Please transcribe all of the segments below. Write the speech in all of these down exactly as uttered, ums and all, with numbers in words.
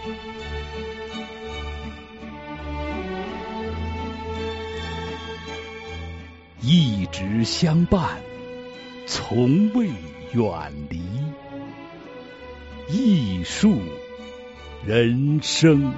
一直相伴，从未远离。艺术人生。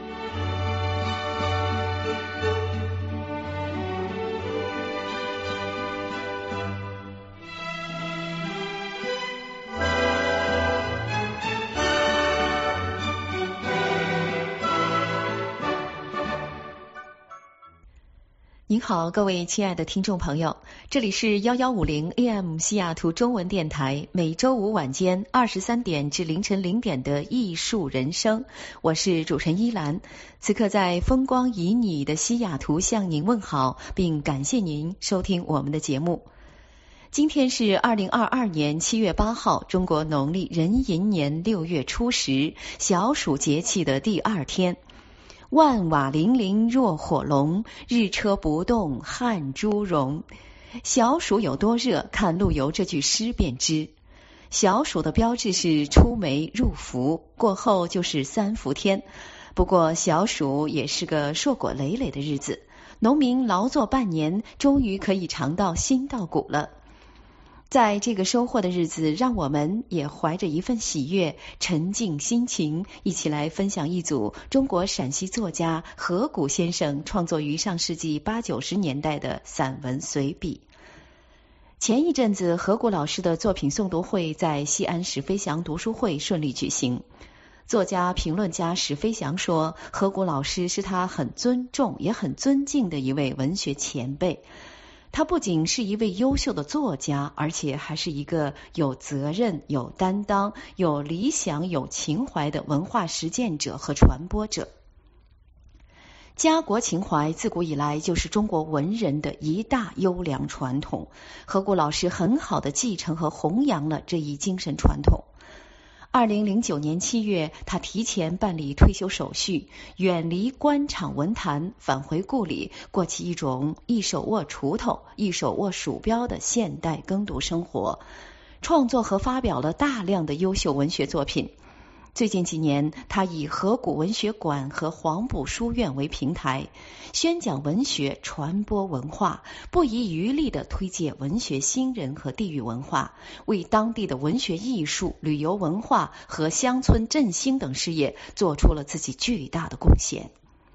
您好，各位亲爱的听众朋友，这里是一一五零 A M 西雅图中文电台，每周五晚间二十三点至凌晨零点的艺术人生，我是主持人依兰，此刻在风光旖旎的西雅图向您问好，并感谢您收听我们的节目。今天是二零二二年七月八号，中国农历壬寅年六月初十，小暑节气的第二天。万瓦粼粼若火龙，日车不动汗珠融。小暑有多热，看陆游这句诗便知。小暑的标志是出梅入伏，过后就是三伏天。不过小暑也是个硕果累累的日子，农民劳作半年，终于可以尝到新稻谷了。在这个收获的日子，让我们也怀着一份喜悦，沉静心情，一起来分享一组中国陕西作家何谷先生创作于上世纪八九十年代的散文随笔。前一阵子，何谷老师的作品诵读会在西安史飞翔读书会顺利举行。作家评论家史飞翔说，何谷老师是他很尊重也很尊敬的一位文学前辈。他不仅是一位优秀的作家，而且还是一个有责任、有担当、有理想、有情怀的文化实践者和传播者。家国情怀自古以来就是中国文人的一大优良传统，何谷老师很好的继承和弘扬了这一精神传统。二零零九年七月，他提前办理退休手续，远离官场文坛，返回故里，过起一种一手握锄头一手握鼠标的现代耕读生活，创作和发表了大量的优秀文学作品。最近几年，他以何谷文学馆和黄埔书院为平台，宣讲文学，传播文化，不遗余力地推介文学新人和地域文化，为当地的文学艺术、旅游文化和乡村振兴等事业做出了自己巨大的贡献。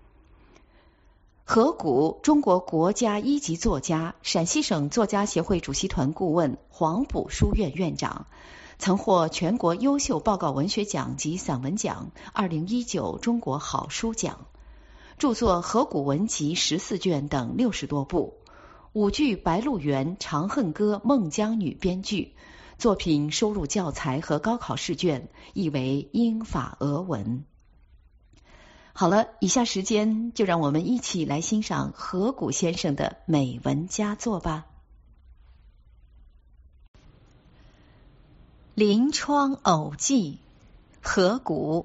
何谷，中国国家一级作家，陕西省作家协会主席团顾问，黄埔书院院长，曾获全国优秀报告文学奖及散文奖、二零一九中国好书奖，著作《何谷文集》十四卷等六十多部，舞剧《白鹿原》《长恨歌》《孟姜女》编剧，作品收入教材和高考试卷，译为英法俄文。好了，以下时间就让我们一起来欣赏何谷先生的美文佳作吧。临窗偶记，何谷。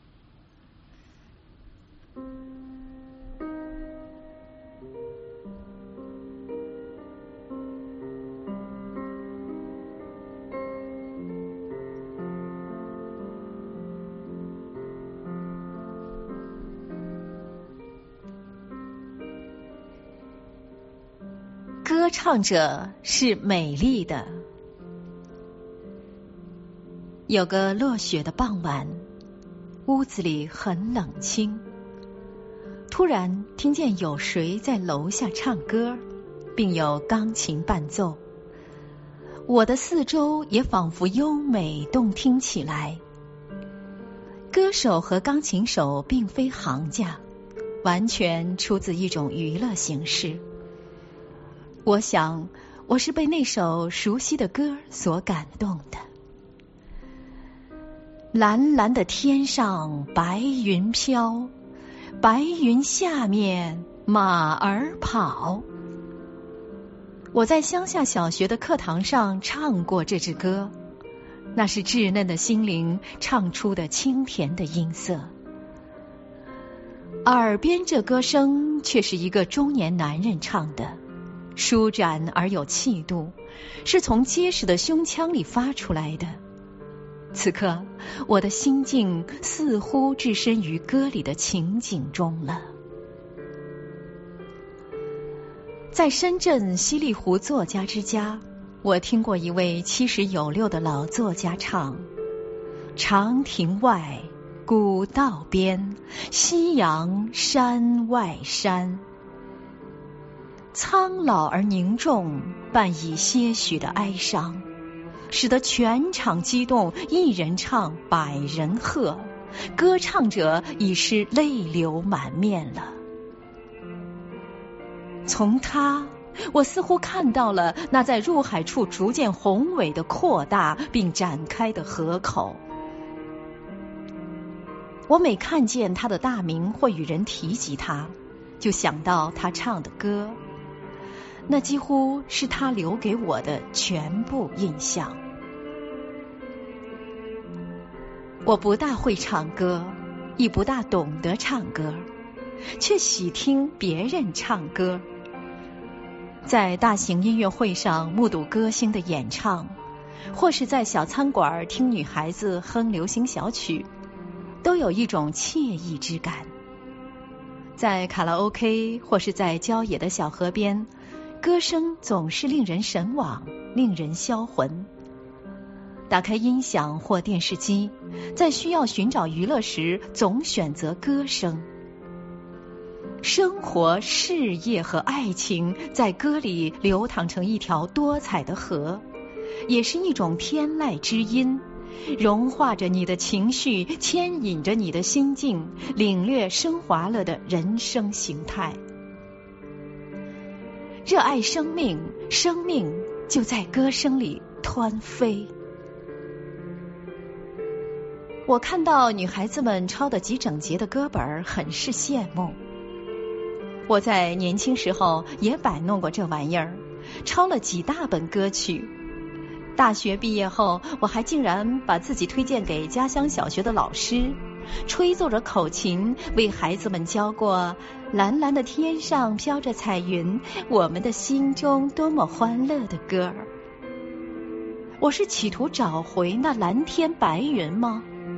歌唱者是美丽的。有个落雪的傍晚，屋子里很冷清，突然听见有谁在楼下唱歌，并有钢琴伴奏。我的四周也仿佛优美动听起来。歌手和钢琴手并非行家，完全出自一种娱乐形式。我想，我是被那首熟悉的歌所感动的。蓝蓝的天上白云飘，白云下面马儿跑。我在乡下小学的课堂上唱过这支歌，那是稚嫩的心灵唱出的清甜的音色。耳边这歌声却是一个中年男人唱的，舒展而有气度，是从结实的胸腔里发出来的。 此刻，我的心境似乎置身于歌里的情景中了。在深圳西丽湖作家之家，我听过一位七十有六的老作家唱：长亭外，古道边，夕阳山外山。苍老而凝重，伴以些许的哀伤，使得全场激动，一人唱，百人和，歌唱者已是泪流满面了。从他，我似乎看到了那在入海处逐渐宏伟的扩大并展开的河口。我每看见他的大名或与人提及他，就想到他唱的歌，那几乎是他留给我的全部印象。我不大会唱歌，亦不大懂得唱歌，却喜听别人唱歌。在大型音乐会上目睹歌星的演唱，或是在小餐馆听女孩子哼流行小曲，都有一种惬意之感。在卡拉 OK 或是在郊野的小河边，歌声总是令人神往，令人销魂。打开音响或电视机，在需要寻找娱乐时，总选择歌声。生活、事业和爱情在歌里流淌成一条多彩的河，也是一种天籁之音，融化着你的情绪，牵引着你的心境，领略升华了的人生形态。热爱生命，生命就在歌声里湍飞。我看到女孩子们抄得极整洁的歌本，很是羡慕。我在年轻时候也摆弄过这玩意儿，抄了几大本歌曲。大学毕业后，我还竟然把自己推荐给家乡小学的老师，吹奏着口琴，为孩子们教过蓝蓝的天上飘着彩云，我们的心中多么欢乐的歌儿。我是企图找回那蓝天白云吗？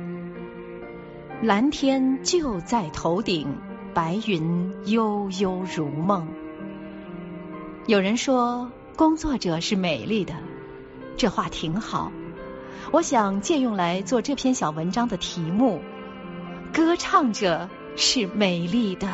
蓝天就在头顶，白云悠悠如梦。有人说工作者是美丽的，这话挺好，我想借用来做这篇小文章的题目：歌唱者是美丽的。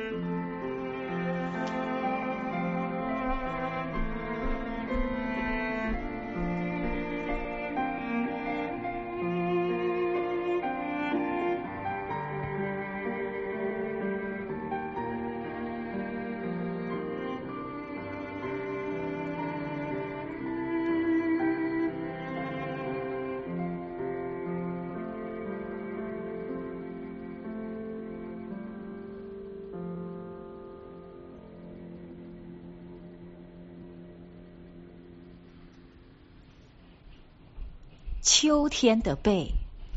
秋天的背。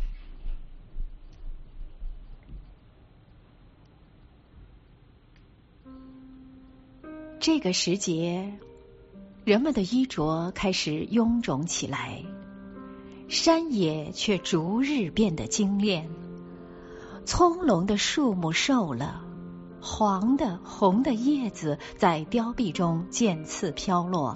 这个时节，人们的衣着开始臃肿起来，山野却逐日变得精炼。葱茏的树木瘦了，黄的红的叶子在凋敝中渐次飘落。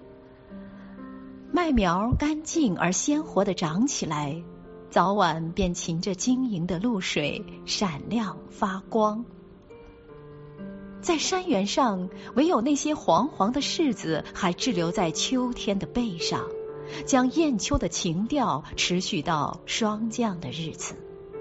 麦苗干净而鲜活地长起来，早晚便噙着晶莹的露水，闪亮发光。在山原上，唯有那些黄黄的柿子还滞留在秋天的背上，将艳秋的情调持续到霜降的日子。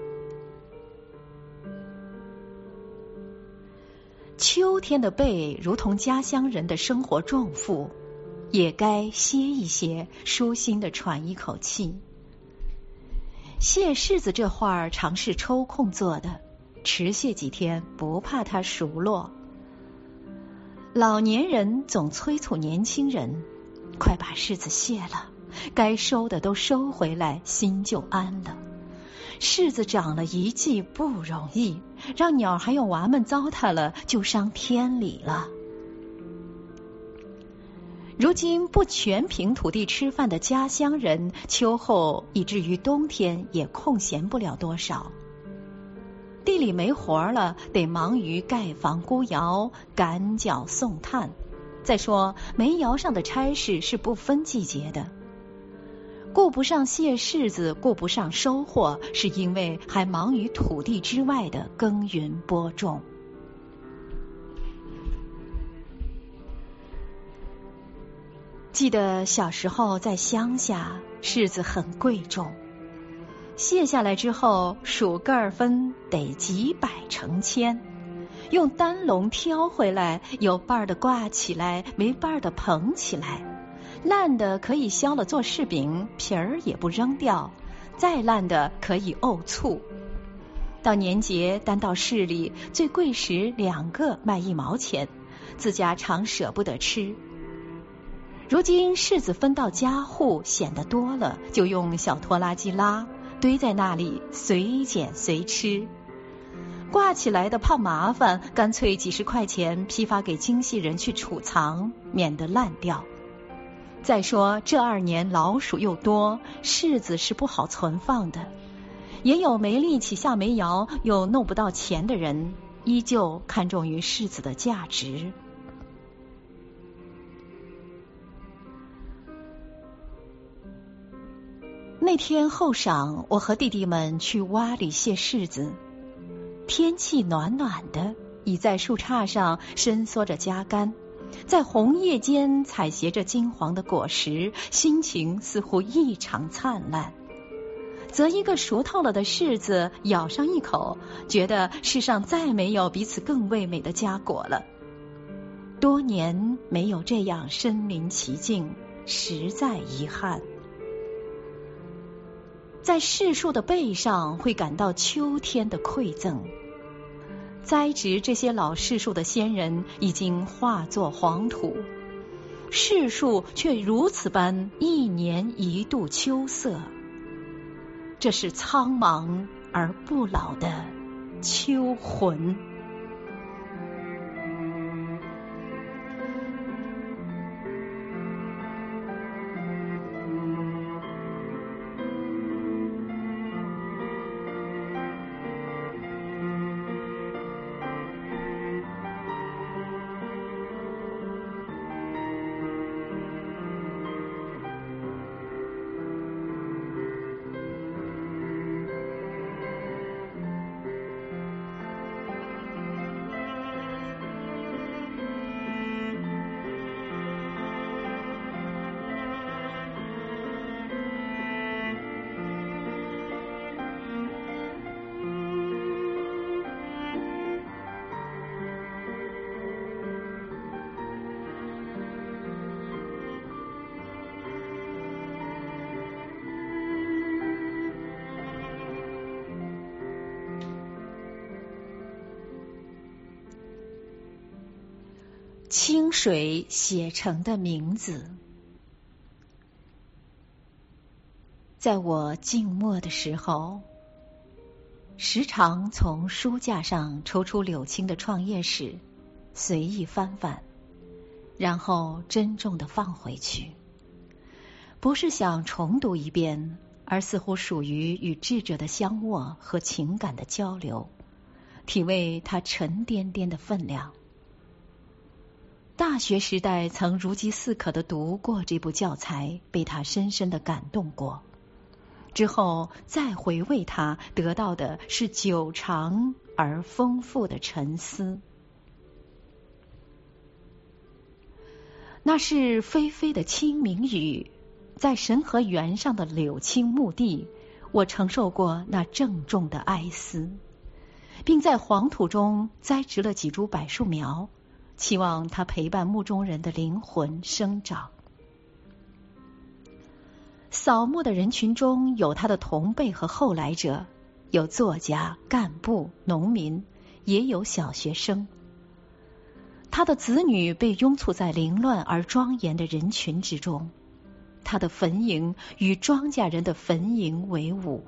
秋天的背如同家乡人的生活重负，也该歇一歇，舒心地喘一口气。蟹柿子这画儿常是抽空做的，迟些几天不怕它熟落。老年人总催促年轻人，快把柿子卸了，该收的都收回来，心就安了。柿子长了一季不容易，让鸟还有娃们糟蹋了，就伤天理了。 如今不全凭土地吃饭的家乡人，秋后以至于冬天也空闲不了多少。地里没活了，得忙于盖房估窑、赶脚送炭。再说煤窑上的差事是不分季节的，顾不上卸柿子，顾不上收获，是因为还忙于土地之外的耕耘播种。记得小时候在乡下，柿子很贵重，卸下来之后数个儿分得几百成千，用单笼挑回来，有瓣儿的挂起来，没瓣儿的捧起来，烂的可以削了做柿饼，皮儿也不扔掉，再烂的可以沤醋。到年节单到市里，最贵时两个卖一毛钱，自家常舍不得吃。如今柿子分到家户，显得多了，就用小拖拉机拉，堆在那里，随捡随吃。挂起来的怕麻烦，干脆几十块钱批发给精细人去储藏，免得烂掉。再说这二年老鼠又多，柿子是不好存放的，也有没力气下煤窑又弄不到钱的人，依旧看重于柿子的价值。那天后晌，我和弟弟们去洼里卸柿子，天气暖暖的，倚在树杈上伸缩着夹竿，在红叶间采撷着金黄的果实，心情似乎异常灿烂。择一个熟透了的柿子，咬上一口，觉得世上再没有比此更味美的佳果了。多年没有这样身临其境，实在遗憾。在柿树的背上会感到秋天的馈赠，栽植这些老柿树的先人已经化作黄土，柿树却如此般一年一度秋色，这是苍茫而不老的秋魂。清水写成的名字。在我静默的时候，时常从书架上抽出柳青的创业史，随意翻翻，然后珍重地放回去。不是想重读一遍，而似乎属于与智者的相握和情感的交流，体味它沉甸甸的分量。大学时代曾如饥似渴地读过这部教材，被它深深地感动过。之后再回味它，得到的是久长而丰富的沉思。那是霏霏的清明雨，在神河原上的柳青墓地，我承受过那郑重的哀思，并在黄土中栽植了几株柏树苗，期望它陪伴墓中人的灵魂生长。扫墓的人群中有他的同辈和后来者，有作家、干部、农民，也有小学生。他的子女被拥簇在凌乱而庄严的人群之中，他的坟茔与庄稼人的坟茔为伍。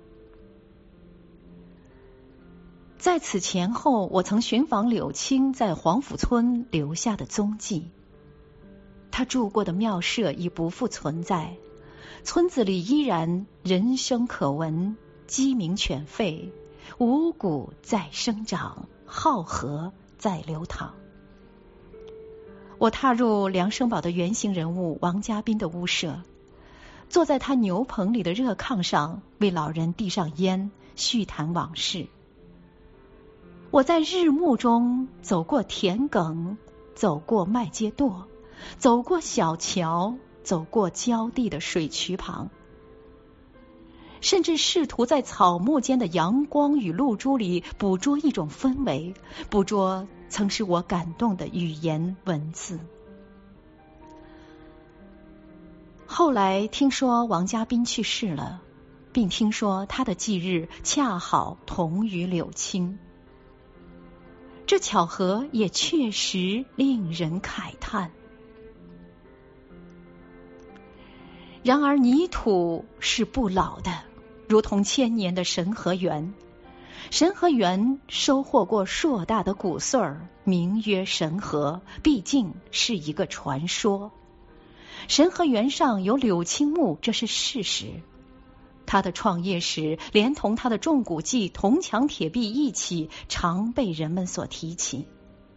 在此前后，我曾寻访柳青在黄甫村留下的踪迹。 他住过的庙舍已不复存在，村子里依然人声可闻，鸡鸣犬吠，五谷在生长，浩河在流淌。我踏入梁生宝的原型人物王家斌的屋舍，坐在他牛棚里的热炕上，为老人递上烟，叙谈往事。我在日暮中走过田埂，走过麦秸垛，走过小桥，走过浇地的水渠旁，甚至试图在草木间的阳光与露珠里捕捉一种氛围，捕捉曾使我感动的语言文字。后来听说王家斌去世了，并听说他的忌日恰好同于柳青，这巧合也确实令人慨叹。然而泥土是不老的，如同千年的神河园。神河园收获过硕大的谷穗儿，名曰神河，毕竟是一个传说。神河园上有柳青墓，这是事实。他的创业史连同他的重谷记、铜墙铁壁一起，常被人们所提起。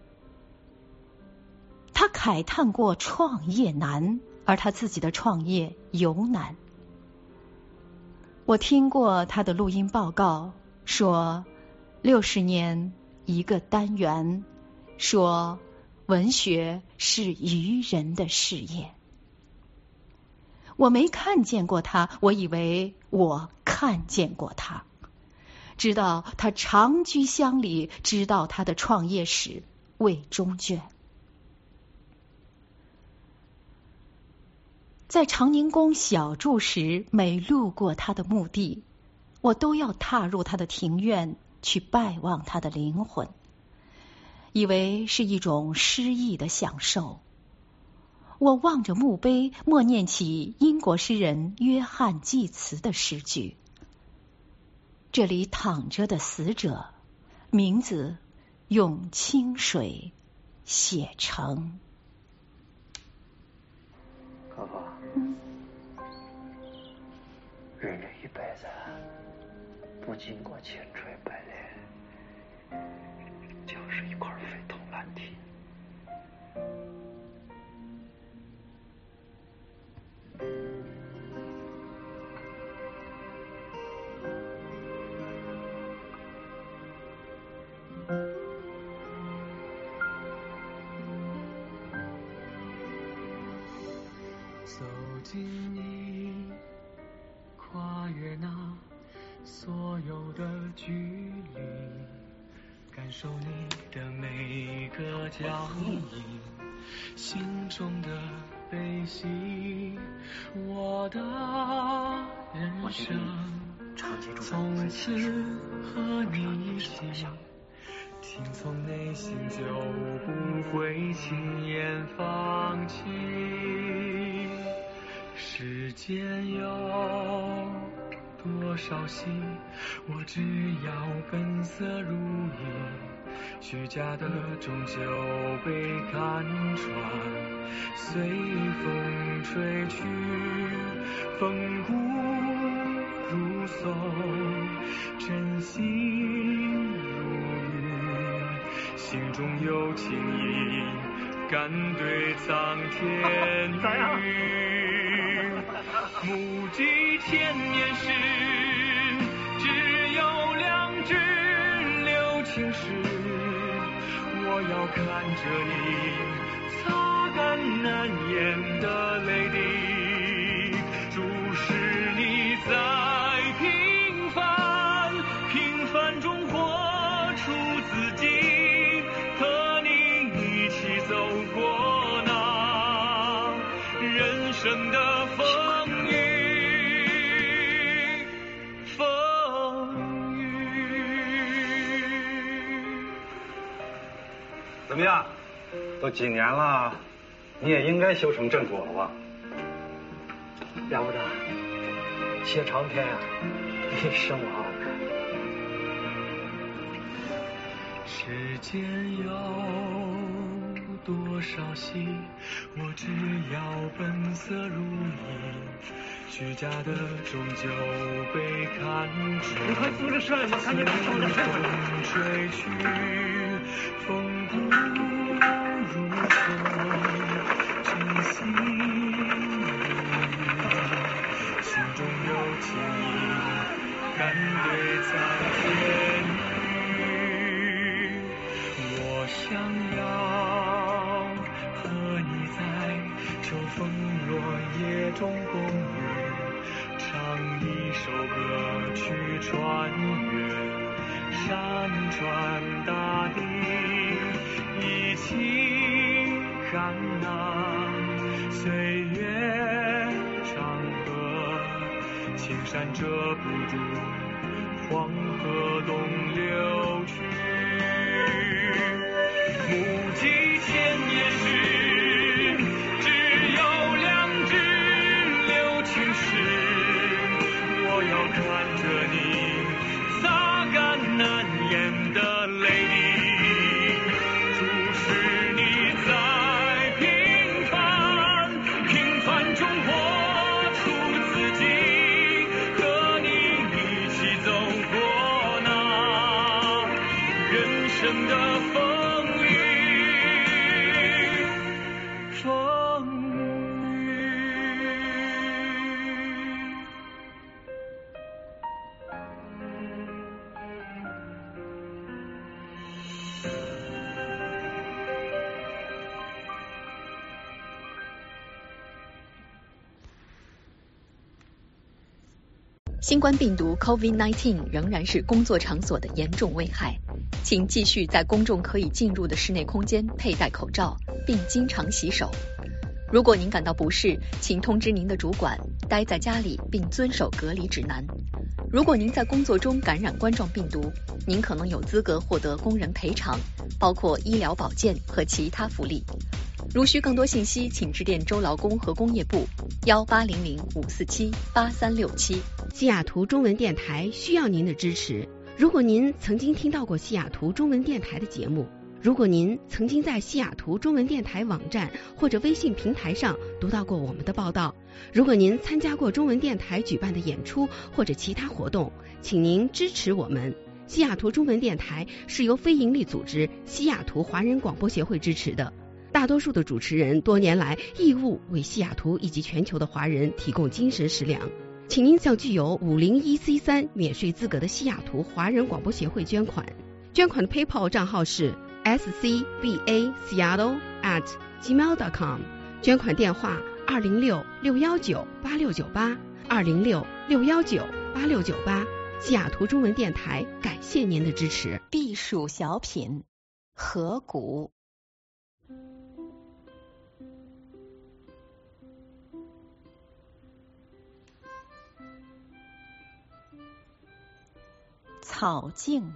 他慨叹过创业难，而他自己的创业尤难。我听过他的录音报告，说六十年一个单元，说文学是愚人的事业。我没看见过他，我以为我看见过他，知道他长居乡里，知道他的创业史未中卷。在长宁宫小住时，每路过他的墓地，我都要踏入他的庭院，去拜望他的灵魂，以为是一种诗意的享受。我望着墓碑，默念起英国诗人约翰济慈的诗句：这里躺着的死者，名字用清水写成。 哥哥， 嗯， 人这一辈子不经过千锤百炼，就是一块废铜烂铁。 走进你，跨越那所有的距离，感受你的每个脚印，心中的悲喜，我的人生从此和你一起，听从内心就不会轻言放弃。世间有多少戏，我只要本色如一，虚假的终究被看穿，随风吹去，风骨如松，真心如玉，心中有情意，敢对苍天语。目击千年时，只有两只留青石，我要看着你擦干难言的泪滴，注视你在平凡平凡中活出自己，和你一起走过那人生的风雨风雨。 怎么样？都几年了，你也应该修成正果了吧？ 了不得，写长篇啊，比生我好看。 世间有多少戏，我只要本色如一，虚假的终究被看穿。 你快扶着身，我看见你手的身风吹去，风骨如风，真心心中有情，敢对在天宇。我想要和你在秋风落叶中共语，唱一首歌曲穿越山川大地，一起看那岁月长河，青山遮不住黄河东流去。目击千年时，只有两只留青史，我要看着你擦干难言的泪滴，注视你在平凡平凡中活出自己，和你一起走过那人生的风雨风雨。 新冠病毒 COVID 十九 仍然是工作场所的严重危害，请继续在公众可以进入的室内空间佩戴口罩，并经常洗手。如果您感到不适，请通知您的主管，待在家里并遵守隔离指南。如果您在工作中感染冠状病毒，您可能有资格获得工人赔偿，包括医疗保健和其他福利。如需更多信息，请致电州劳工和工业部幺八零零五四七八三六七。 西雅图中文电台需要您的支持。如果您曾经听到过西雅图中文电台的节目，如果您曾经在西雅图中文电台网站或者微信平台上读到过我们的报道，如果您参加过中文电台举办的演出或者其他活动，请您支持我们。西雅图中文电台是由非营利组织西雅图华人广播协会支持的，大多数的主持人多年来义务为西雅图以及全球的华人提供精神食粮。请您向具有五零一 C 三 免税资格的西雅图华人广播协会捐款，捐款的 PayPal 账号是 s c b a seattle at gmail dot com， 捐款电话二零六六一九八六九八二零六六一九八六九八。西雅图中文电台感谢您的支持。 避暑小品，河谷。草径。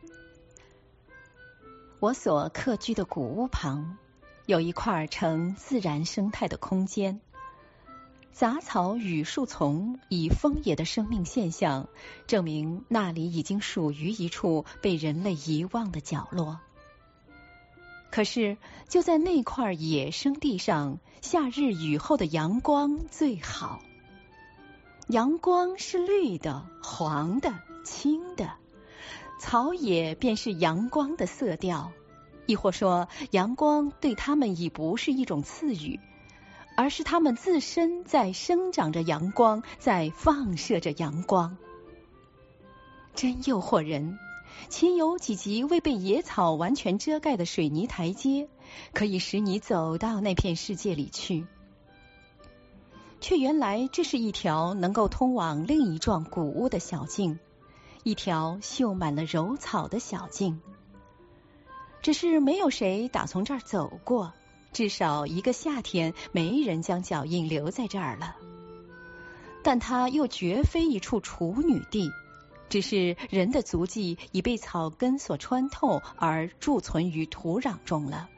我所客居的古屋旁，有一块呈自然生态的空间。杂草与树丛以丰野的生命现象，证明那里已经属于一处被人类遗忘的角落。可是就在那块野生地上，夏日雨后的阳光最好。阳光是绿的、黄的、青的，草野便是阳光的色调，亦或说阳光对它们已不是一种赐予，而是它们自身在生长着阳光，在放射着阳光。真诱惑人，岂有几级未被野草完全遮盖的水泥台阶，可以使你走到那片世界里去。却原来这是一条能够通往另一幢古屋的小径，一条绣满了柔草的小径。只是没有谁打从这儿走过，至少一个夏天没人将脚印留在这儿了。但它又绝非一处处女地，只是人的足迹已被草根所穿透而贮存于土壤中了。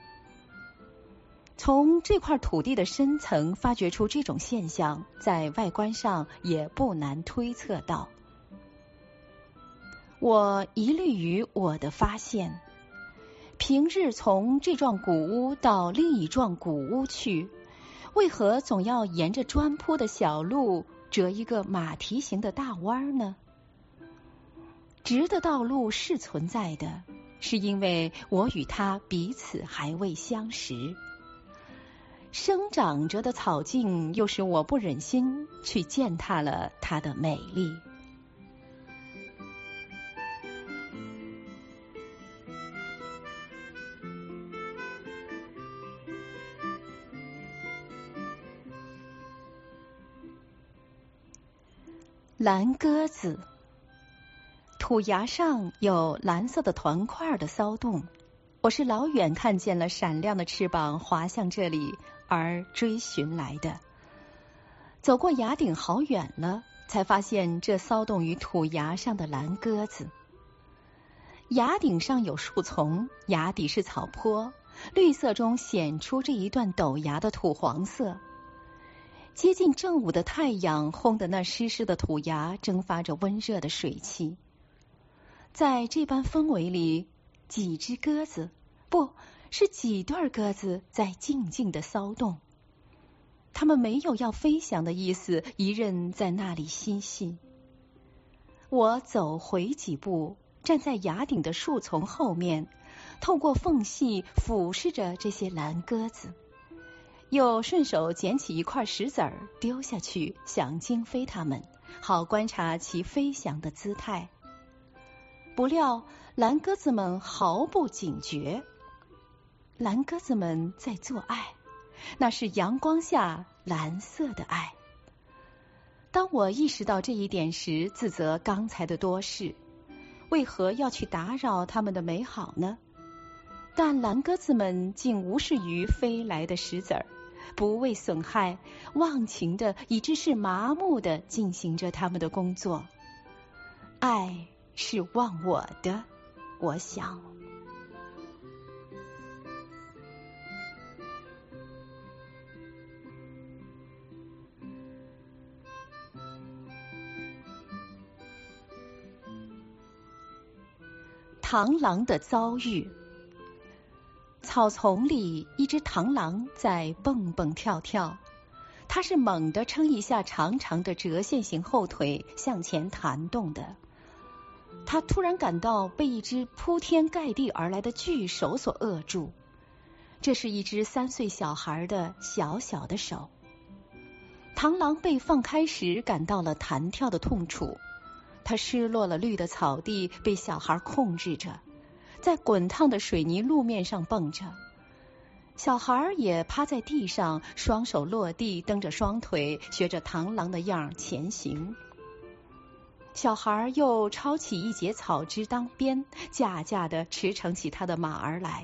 从这块土地的深层发掘出这种现象，在外观上也不难推测到。我疑虑于我的发现， 平日从这幢古屋到另一幢古屋去，为何总要沿着砖铺的小路折一个马蹄形的大弯呢？直的道路是存在的，是因为我与他彼此还未相识。生长着的草径又使我不忍心去践踏了它的美丽。蓝鸽子，土崖上有蓝色的团块的骚动，我是老远看见了闪亮的翅膀滑向这里而追寻来的。走过崖顶好远了，才发现这骚动于土崖上的蓝鸽子。崖顶上有树丛，崖底是草坡，绿色中显出这一段陡崖的土黄色。接近正午的太阳烘得那湿湿的土崖蒸发着温热的水汽。在这般氛围里，几只鸽子，不是几对鸽子在静静的骚动。它们没有要飞翔的意思，一任在那里嬉戏。我走回几步，站在崖顶的树丛后面，透过缝隙俯视着这些蓝鸽子，又顺手捡起一块石子儿丢下去，想惊飞它们，好观察其飞翔的姿态。不料蓝鸽子们毫不警觉，蓝鸽子们在做爱，那是阳光下蓝色的爱。当我意识到这一点时，自责刚才的多事，为何要去打扰他们的美好呢？但蓝鸽子们竟无视于飞来的石子儿，不为损害，忘情的以致是麻木的进行着他们的工作。爱是忘我的，我想。螳螂的遭遇。草丛里，一只螳螂在蹦蹦跳跳，它是猛地撑一下长长的折线型后腿向前弹动的。它突然感到被一只铺天盖地而来的巨手所扼住，这是一只三岁小孩的小小的手。螳螂被放开时感到了弹跳的痛楚，它失落了绿的草地，被小孩控制着，在滚烫的水泥路面上蹦着。小孩也趴在地上，双手落地，蹬着双腿，学着螳螂的样前行。小孩又抄起一截草枝当鞭，架架地驰骋起他的马儿来。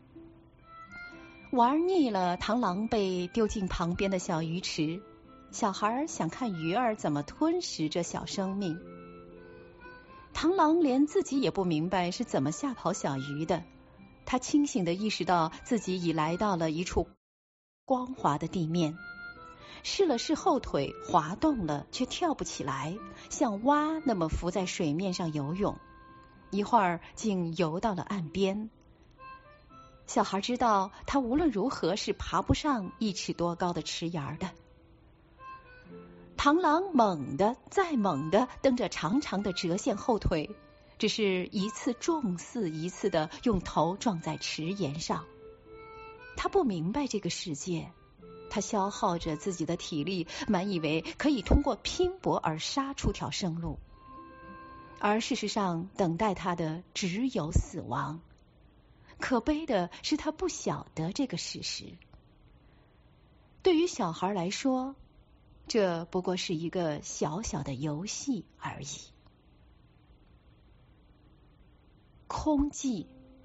玩腻了，螳螂被丢进旁边的小鱼池，小孩想看鱼儿怎么吞食这小生命。螳螂连自己也不明白是怎么吓跑小鱼的，他清醒地意识到自己已来到了一处光滑的地面，试了试后腿，滑动了，却跳不起来，像蛙那么浮在水面上游泳，一会儿竟游到了岸边。小孩知道他无论如何是爬不上一尺多高的池沿的。螳螂猛地再猛地蹬着长长的折线后腿，只是一次重似一次的用头撞在池沿上。他不明白这个世界，他消耗着自己的体力，满以为可以通过拼搏而杀出条生路，而事实上等待他的只有死亡。可悲的是他不晓得这个事实。对于小孩来说，这不过是一个小小的游戏而已。空寂。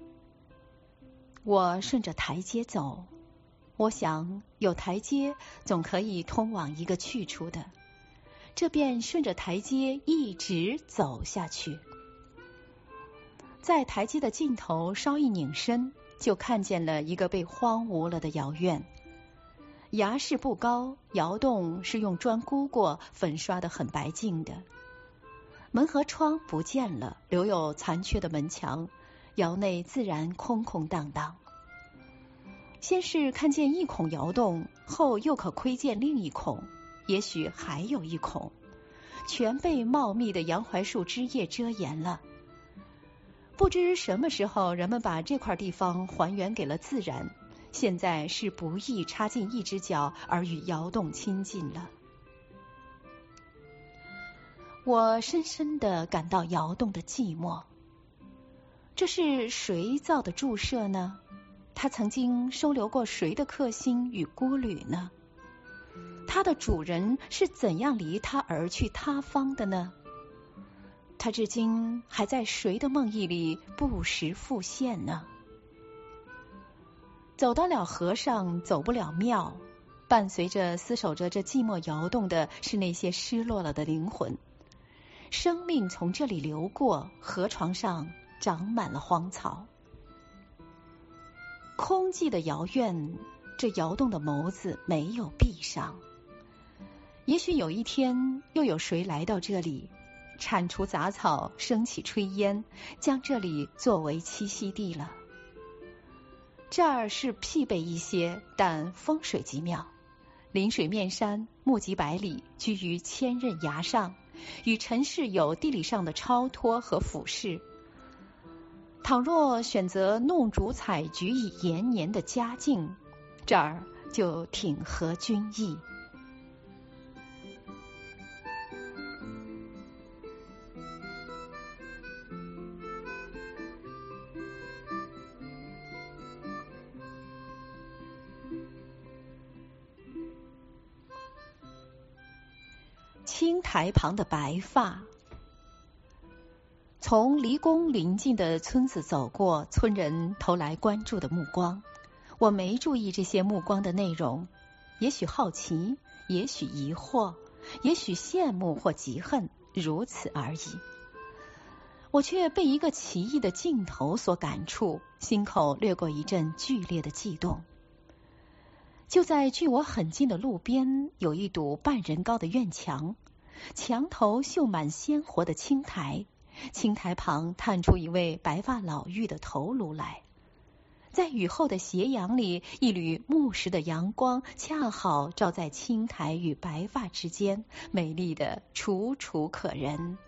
我顺着台阶走，我想有台阶总可以通往一个去处的，这便顺着台阶一直走下去。在台阶的尽头稍一拧身，就看见了一个被荒芜了的窑院。崖势不高，窑洞是用砖箍过，粉刷得很白净的。门和窗不见了，留有残缺的门墙， 窑内自然空空荡荡。先是看见一孔窑洞，后又可窥见另一孔，也许还有一孔，全被茂密的洋槐树枝叶遮掩了。不知什么时候人们把这块地方还原给了自然，现在是不易插进一只脚而与窑洞亲近了。我深深地感到窑洞的寂寞。这是谁造的注舍呢？它曾经收留过谁的客心与孤旅呢？它的主人是怎样离它而去他方的呢？它至今还在谁的梦呓里不时复现呢？走得了和尚，走不了庙，伴随着厮守着这寂寞窑洞的是那些失落了的灵魂。生命从这里流过，河床上长满了荒草。空寂的窑院，这窑洞的眸子没有闭上。也许有一天，又有谁来到这里，铲除杂草，升起炊烟，将这里作为栖息地了。这儿是僻北一些，但风水极妙。临水面山，目及百里，居于千仞崖上，与尘世有地理上的超脱和俯视。倘若选择弄竹采菊以延年的佳境，这儿就挺合君意。青台旁的白发。从离宫邻近的村子走过，村人投来关注的目光。我没注意这些目光的内容，也许好奇，也许疑惑，也许羡慕或嫉恨，如此而已。我却被一个奇异的镜头所感触，心口掠过一阵剧烈的悸动。就在距我很近的路边，有一堵半人高的院墙，墙头绣满鲜活的青苔，青苔旁探出一位白发老妪的头颅来。在雨后的斜阳里，一缕木石的阳光恰好照在青苔与白发之间，美丽的楚楚可人。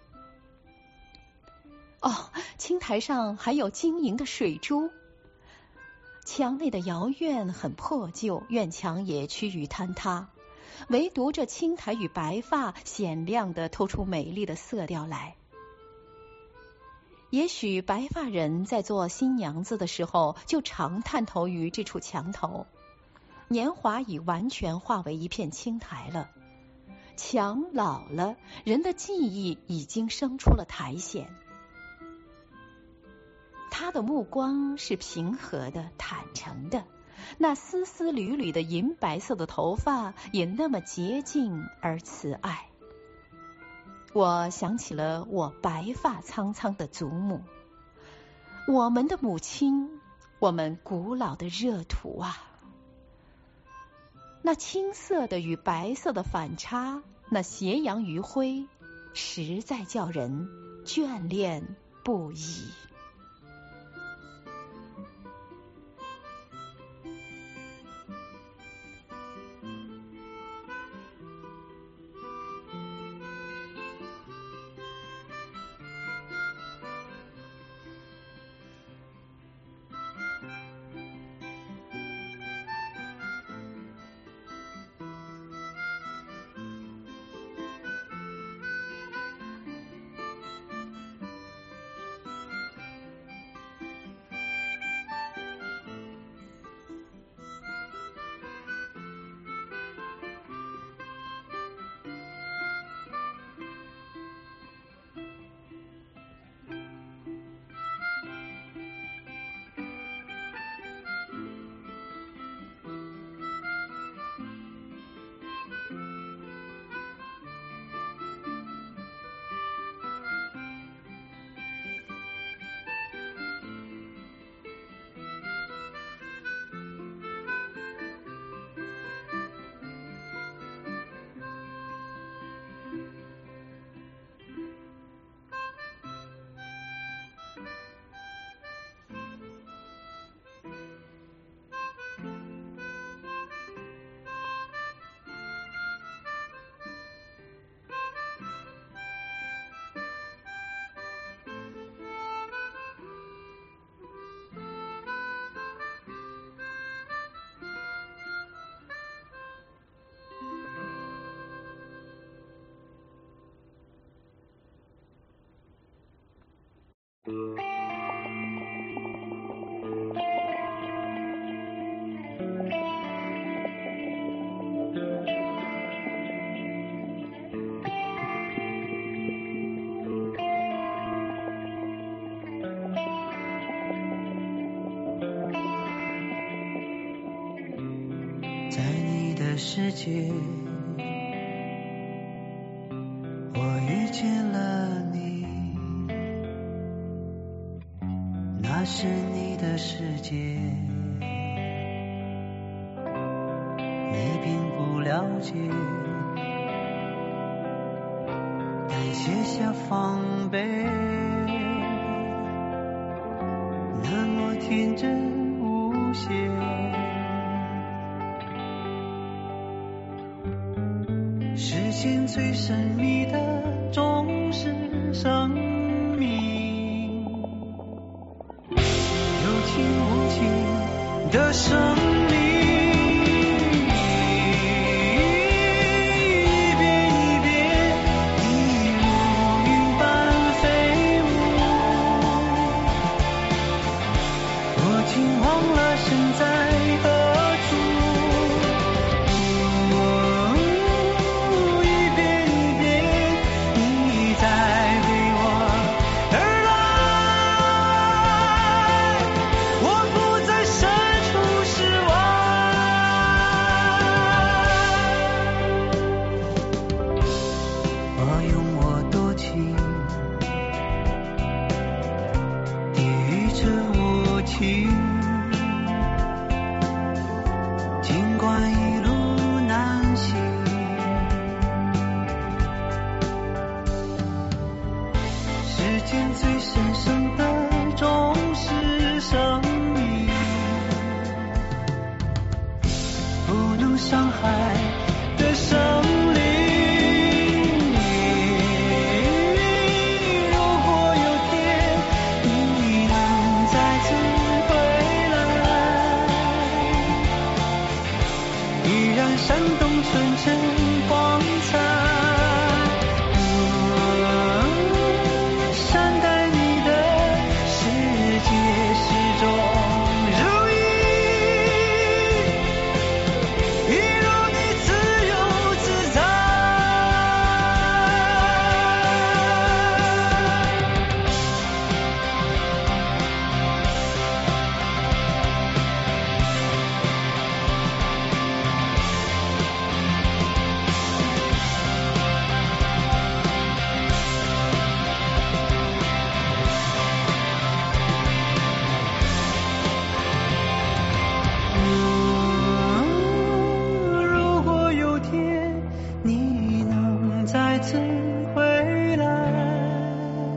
哦，青苔上还有晶莹的水珠。墙内的窑院很破旧，院墙也趋于坍塌，唯独这青苔与白发显亮地透出美丽的色调来。也许白发人在做新娘子的时候，就常探头于这处墙头。年华已完全化为一片青苔了，墙老了，人的记忆已经生出了苔藓。他的目光是平和的、坦诚的，那丝丝缕缕的银白色的头发也那么洁净而慈爱。我想起了我白发苍苍的祖母，我们的母亲，我们古老的热土啊！那青色的与白色的反差，那斜阳余晖，实在叫人眷恋不已。 世界，我遇见了你，那是你的世界，你并不了解，但卸下防备，那么天真无邪。世间最神秘的总是生命，有情无情的生命，一遍一遍一如云般飞舞，我竟忘了身在何处。尽管一路难行，世间最神圣的总是生命，不能伤害的生灵。如果有天你能再次回来，依然闪动纯真光彩，善待你的世界始终如一，一如你自由自在。如果有天你能再次回来，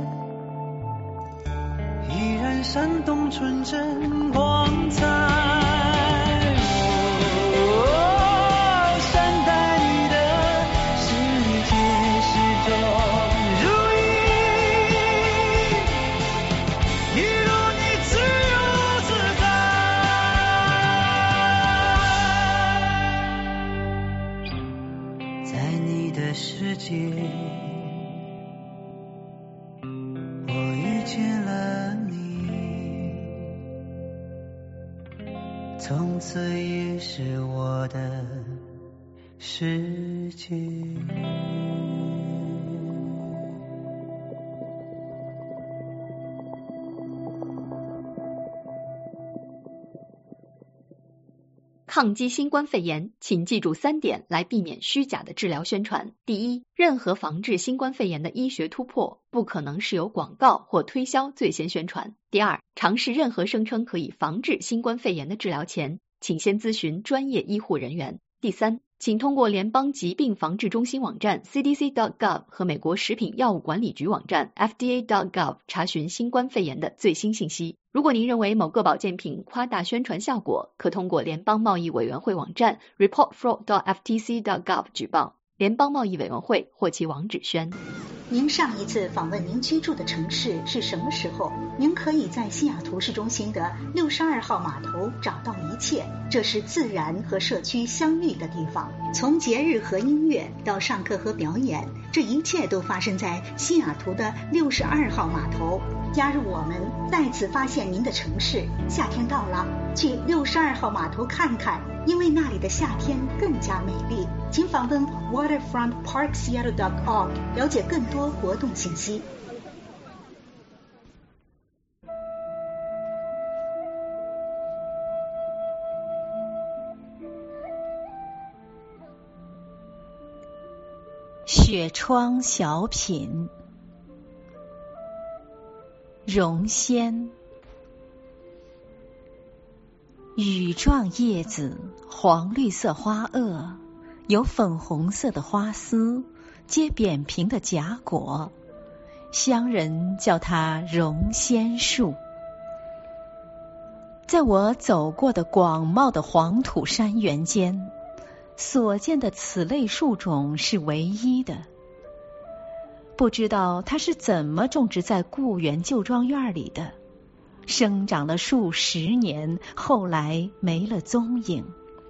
依然闪动纯真光彩，善待你的世界始终如一，一如你自由自在。在你的世界，我遇见了你，从此也是我的世界。 抗击新冠肺炎，请记住三点来避免虚假的治疗宣传。第一，任何防治新冠肺炎的医学突破，不可能是由广告或推销最先宣传。第二，尝试任何声称可以防治新冠肺炎的治疗前，请先咨询专业医护人员。第三，请通过联邦疾病防治中心网站 C D C dot gov 和美国食品药物管理局网站 F D A dot gov 查询新冠肺炎的最新信息。如果您认为某个保健品夸大宣传效果，可通过联邦贸易委员会网站 report fraud dot F T C dot gov 举报。联邦贸易委员会或其网址宣。 您上一次访问您居住的城市是什么时候？您可以在西雅图市中心的六十二号码头找到一切，这是自然和社区相遇的地方。从节日和音乐到上课和表演，这一切都发生在西雅图的六十二号码头。加入我们，再次发现您的城市。夏天到了，去六十二号码头看看，因为那里的夏天更加美丽。请访问 waterfront park seattle dot org 了解更多活动信息。 雪窗小品。绒仙，羽状叶子，黄绿色花萼，有粉红色的花丝，结扁平的荚果，乡人叫它绒仙树。在我走过的广袤的黄土山原间，所见的此类树种是唯一的。不知道它是怎么种植在故园旧庄院里的，生长了数十年，后来没了踪影。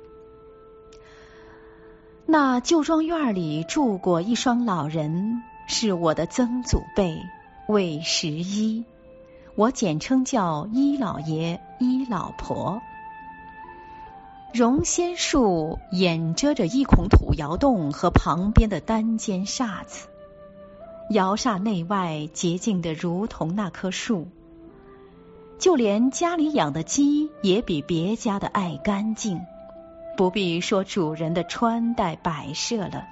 那旧庄院里住过一双老人，是我的曾祖辈魏十一，我简称叫一老爷一老婆。绒仙树掩遮着一孔土窑洞和旁边的单间厦子，窑厦内外洁净得如同那棵树，就连家里养的鸡也比别家的爱干净，不必说主人的穿戴摆设了。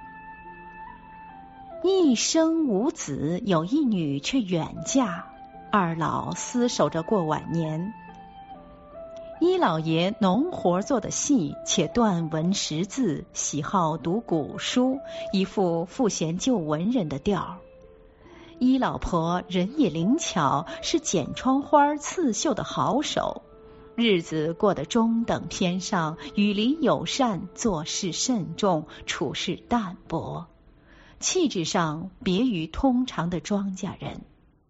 一生无子，有一女却远嫁，二老厮守着过晚年。一老爷农活做得细，且断文识字，喜好读古书，一副赋闲救文人的调。一老婆人也灵巧，是剪窗花刺绣的好手，日子过得中等偏上，与邻友善，做事慎重，处事淡泊，气质上别于通常的庄稼人。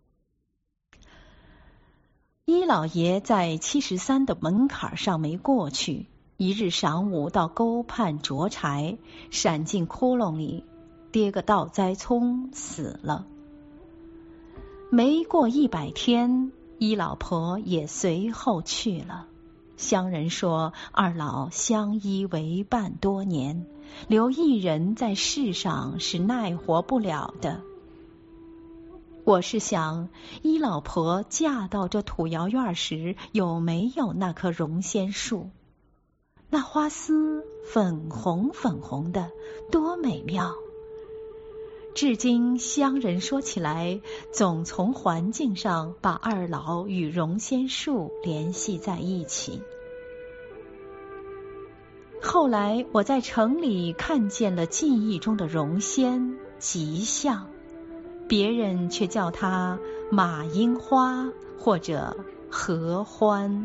一老爷在七十三的门槛上没过去，一日晌午到沟畔啄柴，闪进窟窿里，跌个倒栽葱死了。没过一百天，一老婆也随后去了。乡人说二老相依为伴多年，留一人在世上是耐活不了的。我是想，一老婆嫁到这土窑院时，有没有那棵绒仙树？那花丝粉红粉红的，多美妙！至今乡人说起来，总从环境上把二老与绒仙树联系在一起。后来我在城里看见了记忆中的绒仙吉象，别人却叫它马樱花或者合欢。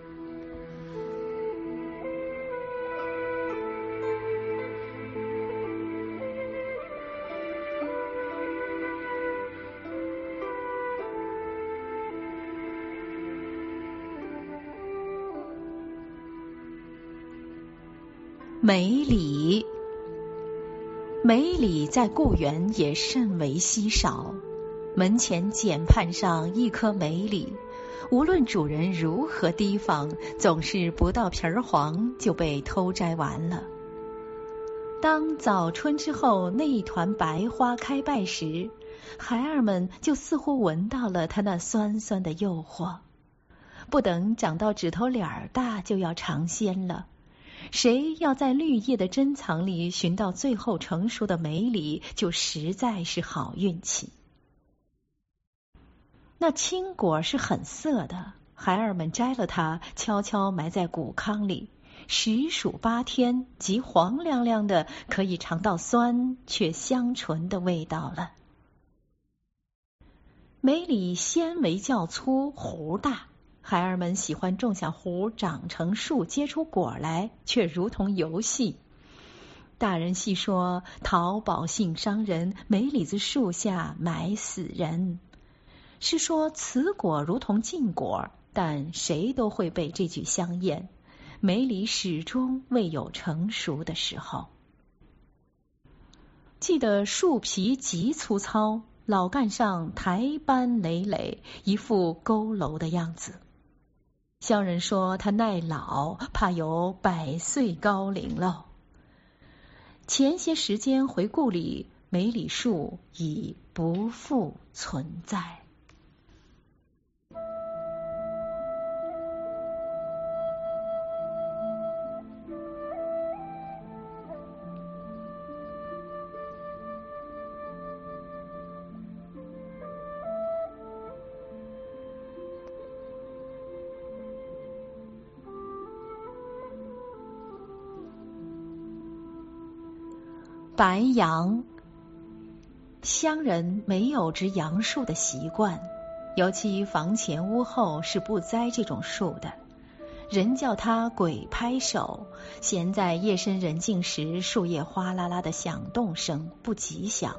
梅李，梅李在故园也甚为稀少，门前简畔上一棵梅李，无论主人如何提防，总是不到皮儿黄就被偷摘完了。当早春之后那一团白花开败时，孩儿们就似乎闻到了它那酸酸的诱惑，不等长到指头脸儿大就要尝鲜了。谁要在绿叶的珍藏里寻到最后成熟的梅李，就实在是好运气。那青果是很涩的，孩儿们摘了它，悄悄埋在谷糠里，十数八天，即黄亮亮的，可以尝到酸却香醇的味道了。梅李纤维较粗，核大，孩儿们喜欢种下核，长成树，结出果来，却如同游戏。大人细说，淘宝性伤人，梅李子树下埋死人。是说此果如同禁果，但谁都会被这句香艳。梅李始终未有成熟的时候。记得树皮极粗糙，老干上苔斑累累，一副佝偻的样子。乡人说它耐老，怕有百岁高龄喽。前些时间回故里，梅李树已不复存在。 白杨。乡人没有植杨树的习惯，尤其房前屋后是不栽这种树的。人叫它鬼拍手，闲在夜深人静时，树叶哗啦啦的响动声，不吉祥。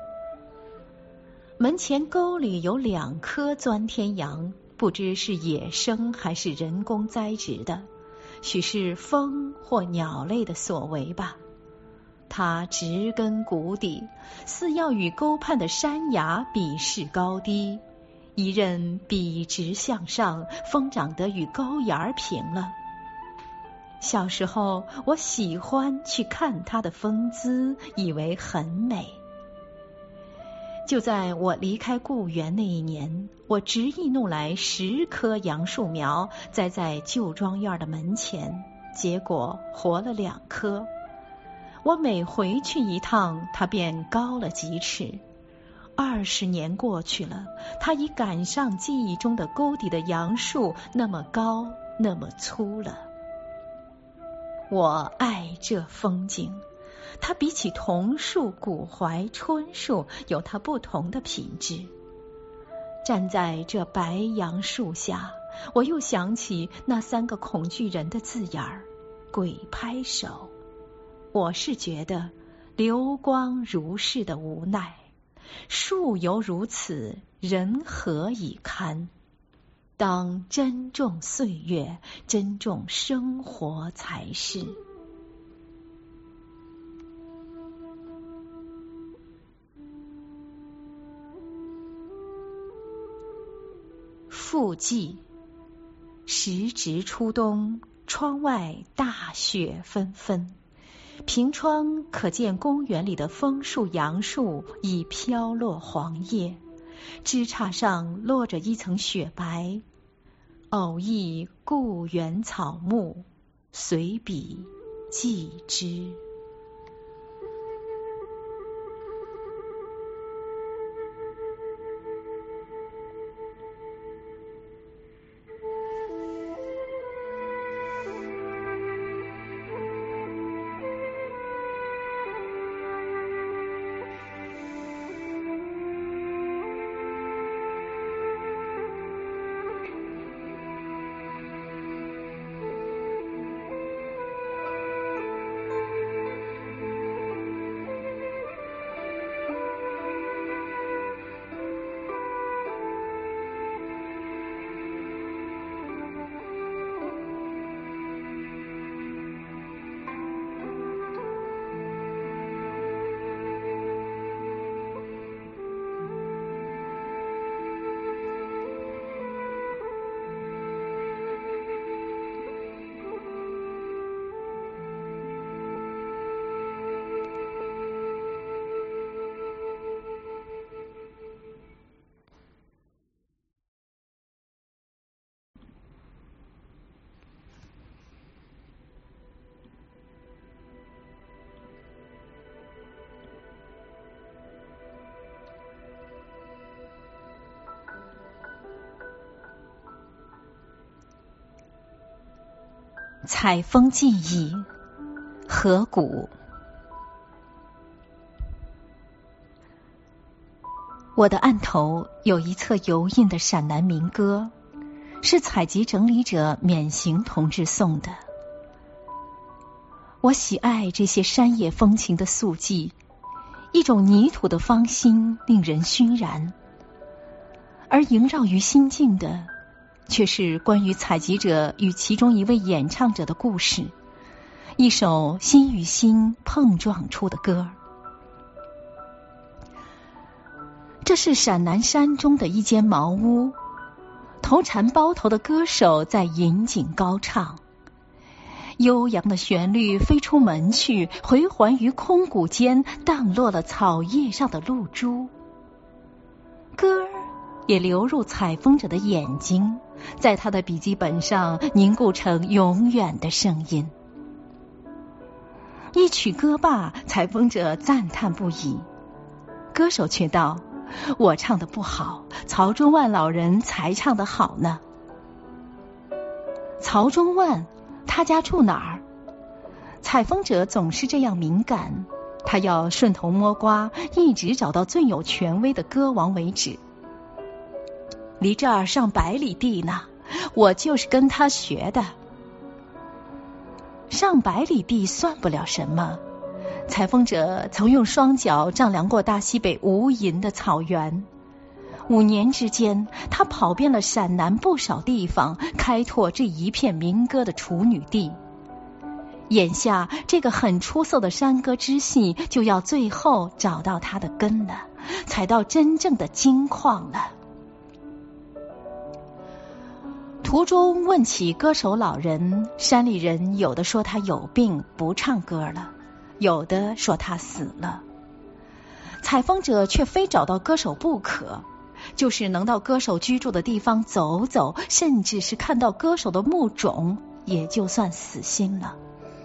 门前沟里有两棵钻天杨，不知是野生还是人工栽植的，许是风或鸟类的所为吧。它植根谷底，似要与沟畔的山崖比试高低，一任笔直向上，风长得与沟沿儿平了。小时候我喜欢去看它的风姿，以为很美。就在我离开故园那一年，我执意弄来十棵杨树苗，栽在旧庄院的门前，结果活了两棵。我每回去一趟，它便高了几尺。二十年过去了，它已赶上记忆中的沟底的杨树那么高，那么粗了。我爱这风景，它比起桐树、古槐、春树有它不同的品质。站在这白杨树下，我又想起那三个恐惧人的字眼儿，鬼拍手。我是觉得流光如是的无奈，树犹如此，人何以堪？当珍重岁月，珍重生活才是。复记。时值初冬，窗外大雪纷纷，凭窗可见公园里的枫树、杨树已飘落黄叶，枝杈上落着一层雪白。偶忆故园草木，随笔记之。采风记忆，河谷。我的案头有一册油印的陕南民歌，是采集整理者免行同志送的。我喜爱这些山野风情的宿记，一种泥土的芳馨令人熏然，而萦绕于心境的却是关于采集者与其中一位演唱者的故事，一首心与心碰撞出的歌。这是陕南山中的一间茅屋，头缠包头的歌手在引颈高唱，悠扬的旋律飞出门去，回环于空谷间，荡落了草叶上的露珠。歌儿也流入采风者的眼睛，在他的笔记本上凝固成永远的声音。一曲歌罢，采风者赞叹不已，歌手却道：我唱得不好，曹中万老人才唱得好呢。曹中万，他家住哪儿？采风者总是这样敏感， 他要顺藤摸瓜，一直找到最有权威的歌王为止。离这儿上百里地呢，我就是跟他学的。上百里地算不了什么，采风者曾用双脚丈量过大西北无垠的草原。五年之间，他跑遍了陕南不少地方，开拓这一片民歌的处女地。眼下这个很出色的山歌之系就要最后找到它的根了，采到真正的金矿了。途中问起歌手老人，山里人有的说他有病不唱歌了，有的说他死了。采风者却非找到歌手不可，就是能到歌手居住的地方走走，甚至是看到歌手的墓冢，也就算死心了。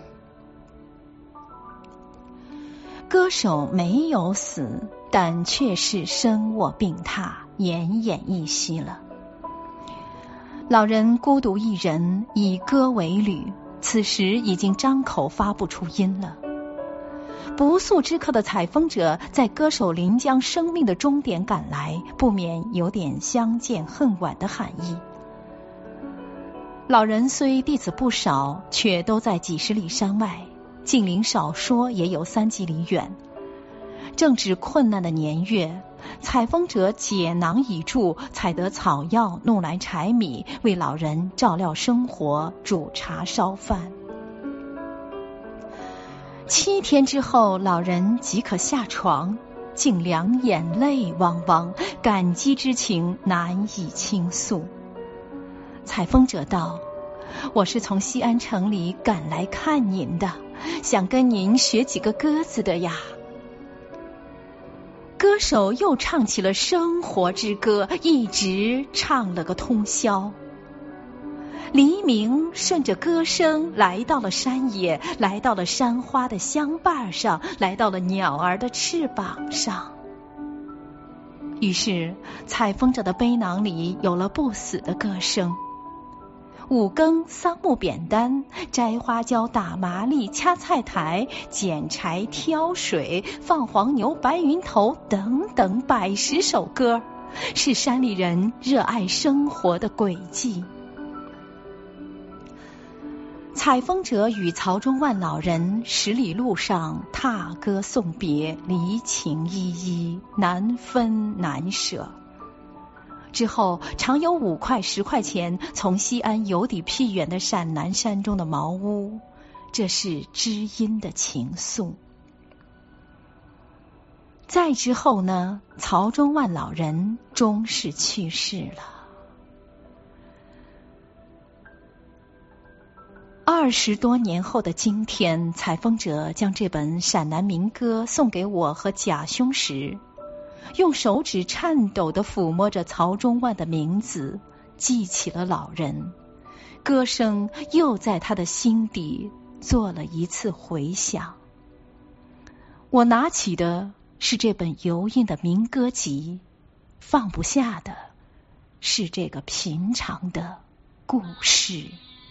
歌手没有死，但却是身卧病榻，奄奄一息了。老人孤独一人，以歌为侣，此时已经张口发不出音了。不速之客的采风者在歌手临将生命的终点赶来，不免有点相见恨晚的含义。老人虽弟子不少，却都在几十里山外，近邻少说也有三几里远。正值困难的年月，采风者解囊以助，采得草药，弄来柴米，为老人照料生活，煮茶烧饭。七天之后，老人即可下床，竟两眼泪汪汪，感激之情难以倾诉。采风者道：我是从西安城里赶来看您的，想跟您学几个歌子的呀。歌手又唱起了生活之歌，一直唱了个通宵。黎明顺着歌声来到了山野，来到了山花的香瓣上，来到了鸟儿的翅膀上。于是采风者的背囊里有了不死的歌声。五更桑木扁担，摘花椒打麻栗，掐菜苔，捡柴挑水，放黄牛白云头，等等百十首歌，是山里人热爱生活的轨迹。采风者与曹中万老人十里路上踏歌送别，离情依依，难分难舍。之后常有五块十块钱从西安有底僻远的陕南山中的茅屋，这是知音的情愫。再之后呢，曹中万老人终是去世了。二十多年后的今天，采风者将这本陕南民歌送给我和贾兄时，用手指颤抖地抚摸着曹中万的名字，记起了老人，歌声又在他的心底做了一次回响。我拿起的是这本油印的民歌集，放不下的是这个平常的故事。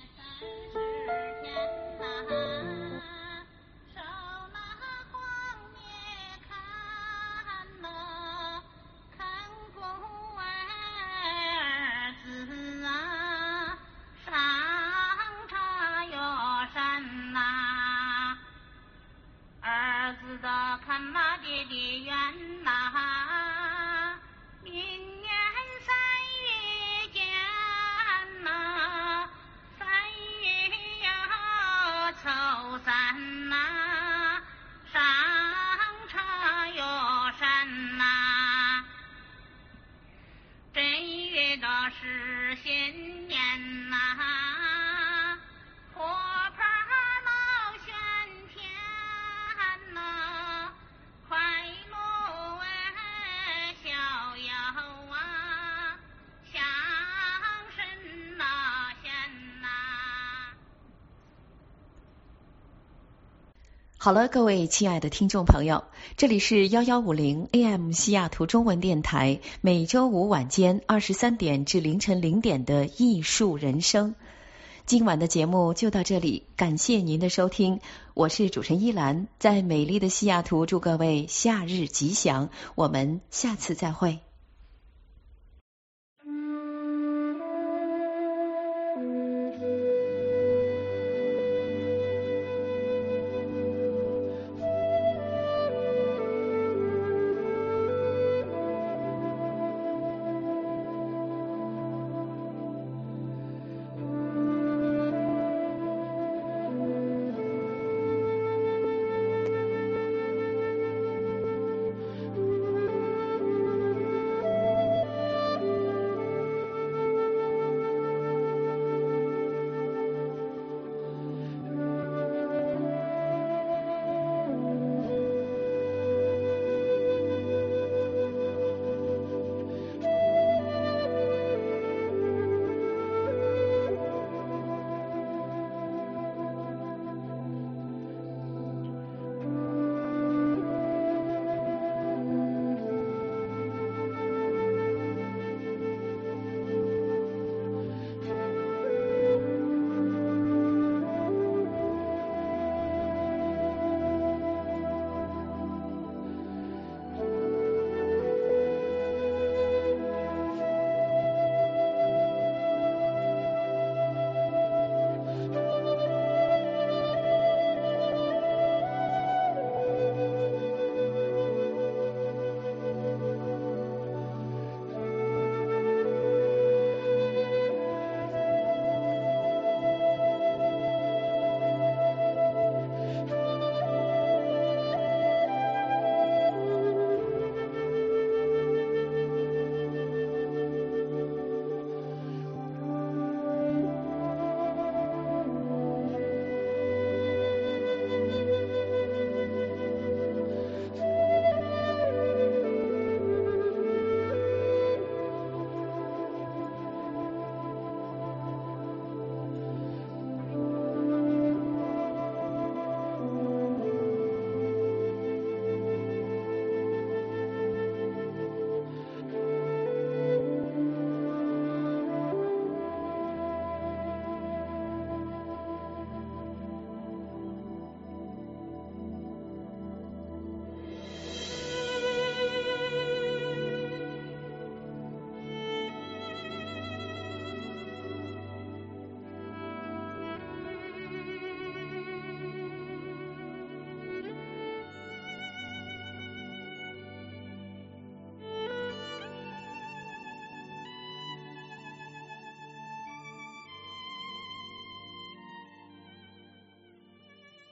好了，各位亲爱的听众朋友，这里是一一五零 A M 西雅图中文电台，每周五晚间二十三点至凌晨零点的艺术人生。 今晚的节目就到这里，感谢您的收听，我是主持人依兰，在美丽的西雅图祝各位夏日吉祥，我们下次再会。